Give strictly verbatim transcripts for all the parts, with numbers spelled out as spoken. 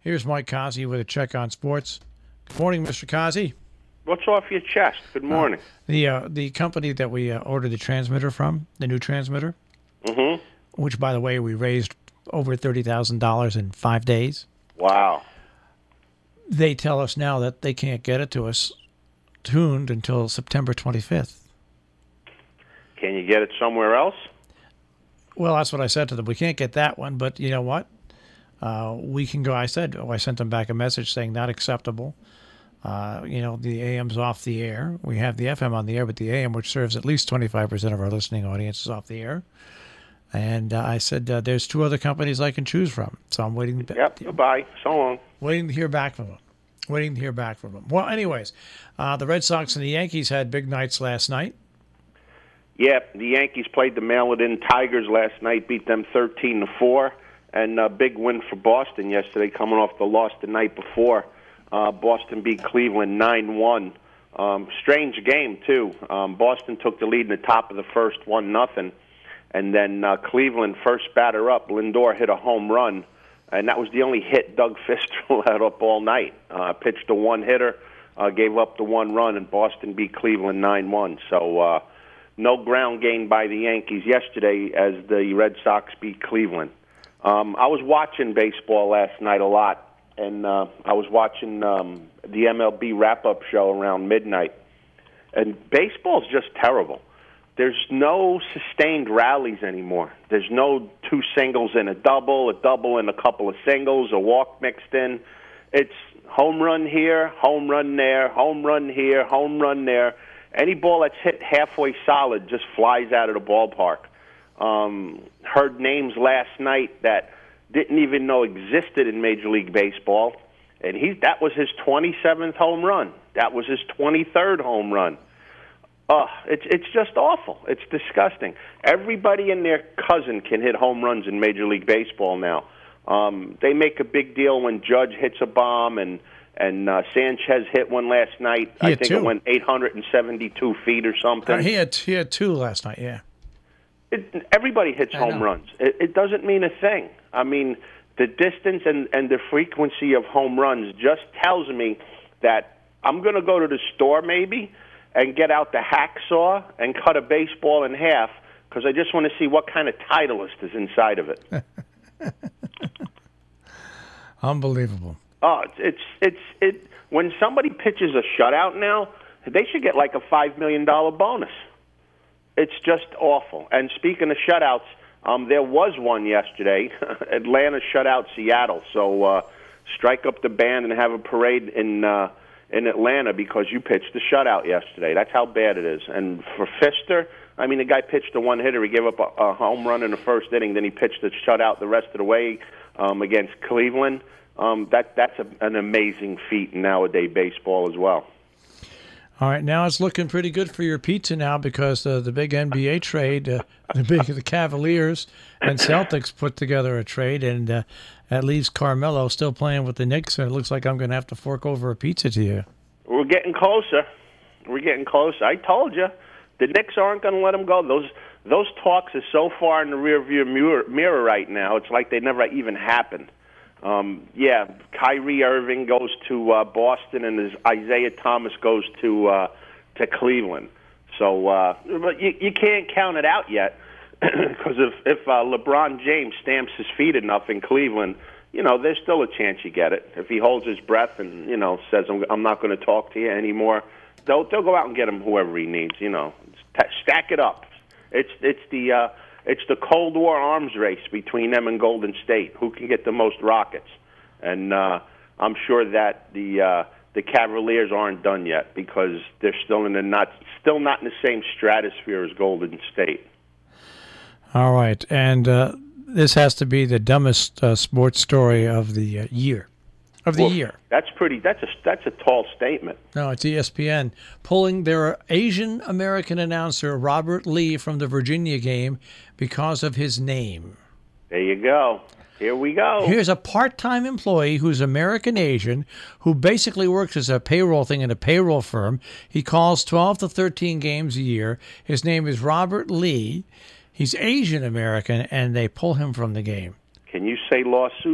Here's Mike Kazi with a check on sports. Good morning, Mister Kazi. What's off your chest? Good morning. Uh, the uh, the company that we uh, ordered the transmitter from, the new transmitter, mm-hmm. which, by the way, we raised over thirty thousand dollars in five days. Wow. They tell us now that they can't get it to us tuned until September twenty-fifth. Can you get it somewhere else? Well, that's what I said to them. We can't get that one, but you know what? Uh, we can go. I said, oh, I sent them back a message saying not acceptable. Uh, you know, the A M's off the air. We have the F M on the air, but the A M, which serves at least twenty-five percent of our listening audience, is off the air. And uh, I said, uh, there's two other companies I can choose from. So I'm waiting. To, yep, goodbye. So long. Waiting to hear back from them. Waiting to hear back from them. Well, anyways, uh, the Red Sox and the Yankees had big nights last night. Yeah, the Yankees played the mail-it-in Tigers last night, beat them thirteen to four, and a big win for Boston yesterday, coming off the loss the night before. Uh, Boston beat Cleveland nine one. Um, strange game, too. Um, Boston took the lead in the top of the first, one nothing. And then uh, Cleveland, first batter up, Lindor hit a home run. And that was the only hit Doug Fister had up all night. Uh, pitched a one-hitter, uh, gave up the one run, and Boston beat Cleveland nine one. So uh, no ground gain by the Yankees yesterday as the Red Sox beat Cleveland. Um, I was watching baseball last night a lot. And uh, I was watching um, the M L B wrap-up show around midnight. And baseball's just terrible. There's no sustained rallies anymore. There's no two singles and a double, a double and a couple of singles, a walk mixed in. It's home run here, home run there, home run here, home run there. Any ball that's hit halfway solid just flies out of the ballpark. Um, heard names last night that didn't even know existed in Major League Baseball, and he that was his twenty-seventh home run. That was his twenty-third home run. Uh, it's it's just awful. It's disgusting. Everybody and their cousin can hit home runs in Major League Baseball now. Um, they make a big deal when Judge hits a bomb, and and uh, Sanchez hit one last night. He I had think two. It went eight hundred seventy-two feet or something. Uh, he had he had two last night. Yeah. It, everybody hits I home know. runs. It, it doesn't mean a thing. I mean, the distance and, and the frequency of home runs just tells me that I'm going to go to the store maybe and get out the hacksaw and cut a baseball in half because I just want to see what kind of Titleist is inside of it. Unbelievable. Oh, it's it's it's it. When somebody pitches a shutout now, they should get like a five million dollar bonus. It's just awful. And speaking of shutouts, um, there was one yesterday. Atlanta shut out Seattle. So uh, strike up the band and have a parade in uh, in Atlanta because you pitched the shutout yesterday. That's how bad it is. And for Fister, I mean, the guy pitched a one-hitter. He gave up a, a home run in the first inning. Then he pitched a shutout the rest of the way um, against Cleveland. Um, that That's a, an amazing feat in nowadays baseball as well. All right, now it's looking pretty good for your pizza now because uh, the big N B A trade, uh, the big the Cavaliers and Celtics put together a trade, and uh, that leaves Carmelo still playing with the Knicks, and it looks like I'm going to have to fork over a pizza to you. We're getting closer. We're getting closer. I told you, the Knicks aren't going to let them go. Those those talks are so far in the rearview mirror, mirror right now. It's like they never even happened. Um, yeah, Kyrie Irving goes to uh, Boston, and his Isaiah Thomas goes to uh, to Cleveland. So, uh, but you, you can't count it out yet, because if if uh, LeBron James stamps his feet enough in Cleveland, you know, there's still a chance you get it. If he holds his breath and you know says I'm, I'm not going to talk to you anymore, they'll they'll go out and get him whoever he needs. You know, stack it up. It's it's the uh, It's the Cold War arms race between them and Golden State. Who can get the most rockets? And uh, I'm sure that the uh, the Cavaliers aren't done yet because they're still in the not still not in the same stratosphere as Golden State. All right, and uh, this has to be the dumbest uh, sports story of the uh, year. Of the well, year. That's pretty. That's a that's a tall statement. No, it's E S P N pulling their Asian American announcer Robert Lee from the Virginia game because of his name. There you go. Here we go. Here's a part-time employee who's American Asian who basically works as a payroll thing in a payroll firm. He calls twelve to thirteen games a year. His name is Robert Lee. He's Asian American, and they pull him from the game. Can you say lawsuit?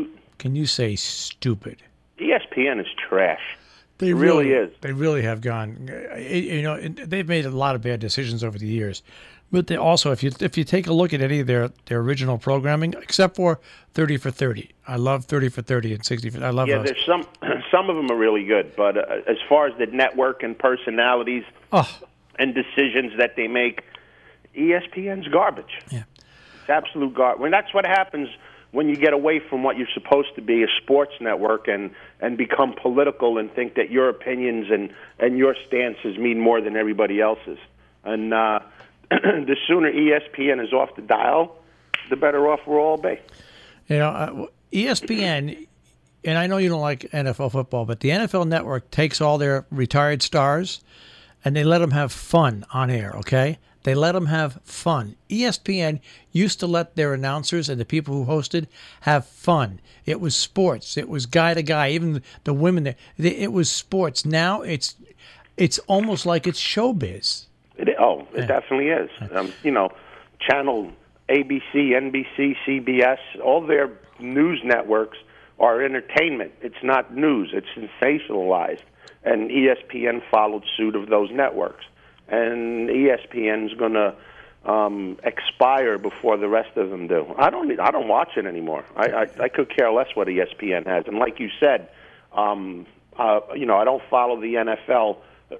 can you say stupid? E S P N is trash. They It really really is. They really have gone. It- You know, it- they've made a lot of bad decisions over the years, but they also, if you if you take a look at any of their, their original programming, except for thirty for thirty, I love thirty for thirty and sixty for. I love Yeah, those. there's some some of them are really good, but uh, as far as the network and personalities Oh, and decisions that they make, E S P N's garbage. yeah. It's absolute garbage. Well, that's what happens when you get away from what you're supposed to be, a sports network, and, and become political and think that your opinions and, and your stances mean more than everybody else's. And uh, the sooner E S P N is off the dial, the better off we'll all be. You know, uh, E S P N, and I know you don't like N F L football, but the N F L Network takes all their retired stars and they let them have fun on air, okay? They let them have fun. E S P N used to let their announcers and the people who hosted have fun. It was sports. It was guy to guy. Even the women there, it was sports. Now it's it's almost like it's showbiz. It, oh, it definitely is. Um, you know, channel A B C, N B C, C B S, all their news networks are entertainment. It's not news. It's sensationalized. And E S P N followed suit of those networks. And E S P N is going to um, expire before the rest of them do. I don't. I don't watch it anymore. I, I, I could care less what E S P N has. And like you said, um, uh, you know, I don't follow the N F L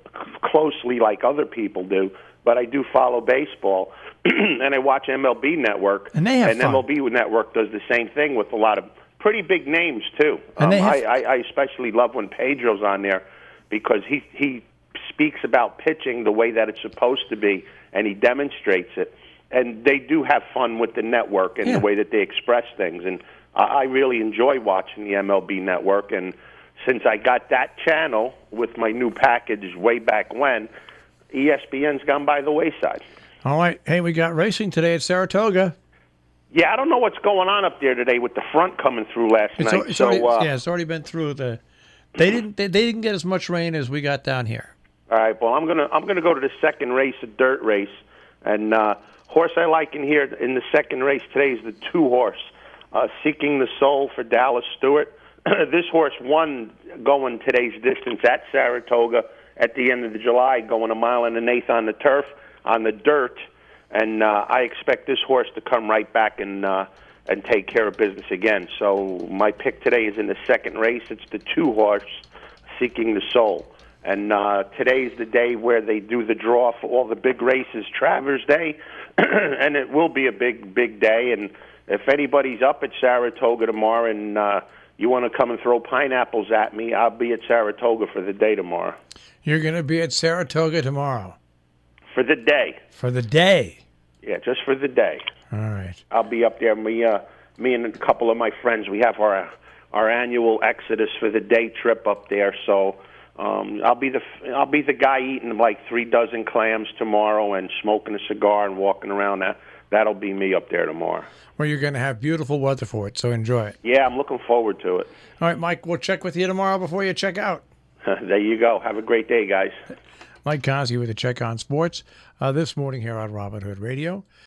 closely like other people do, but I do follow baseball, and I watch M L B Network. And they have and fun. M L B Network does the same thing with a lot of pretty big names too. And Um, they have- I, I, I especially love when Pedro's on there because he he speaks about pitching the way that it's supposed to be, and he demonstrates it. And they do have fun with the network and Yeah. the way that they express things. And I I really enjoy watching the M L B Network. And since I got that channel with my new package way back when, E S P N's gone by the wayside. All right. Hey, we got racing today at Saratoga. Yeah, I don't know what's going on up there today with the front coming through last It's, night. al- it's so already, uh, yeah, it's already been through the. They didn't. They, they didn't get as much rain as we got down here. All right. Well, I'm gonna I'm gonna go to the second race, a dirt race, and uh, horse I like in here in the second race today is the two horse, uh, Seeking the Soul for Dallas Stewart. This horse won going today's distance at Saratoga at the end of the July, going a mile and an eighth on the turf on the dirt, and uh, I expect this horse to come right back and uh, and take care of business again. So my pick today is in the second race. It's the two horse, Seeking the Soul. And uh, today's the day where they do the draw for all the big races, Travers Day, and it will be a big, big day. And if anybody's up at Saratoga tomorrow and uh, you want to come and throw pineapples at me, I'll be at Saratoga for the day tomorrow. You're going to be at Saratoga tomorrow For the day. for the day. Yeah, just for the day. All right. I'll be up there. Me, uh, me and a couple of my friends, we have our our annual Exodus for the day trip up there. So um, I'll be the I'll be the guy eating like three dozen clams tomorrow and smoking a cigar and walking around. That that'll be me up there tomorrow. Well, you're going to have beautiful weather for it, so enjoy it. Yeah, I'm looking forward to it. All right, Mike. We'll check with you tomorrow before you check out. There you go. Have a great day, guys. Mike Cosby with a check on sports uh, this morning here on Robin Hood Radio.